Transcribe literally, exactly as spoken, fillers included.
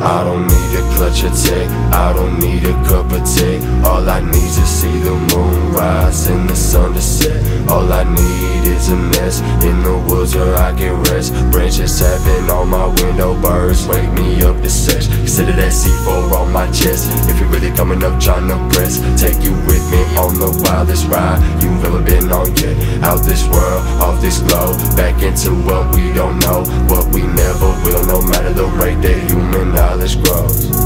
I don't need a clutch or tech, I don't need a cup of tea. All I need is to see the moon rise and the sun to set. All I need is a nest in the woods where I can rest. Branches tapping on my window, birds wake me up to sex. Consider that C four on my chest. If you're really coming up trying to press, take you with me on the wildest ride you've ever been on yet. Out this world, off this globe, back into what we don't know, what we never will, no matter the rate that human knowledge grows.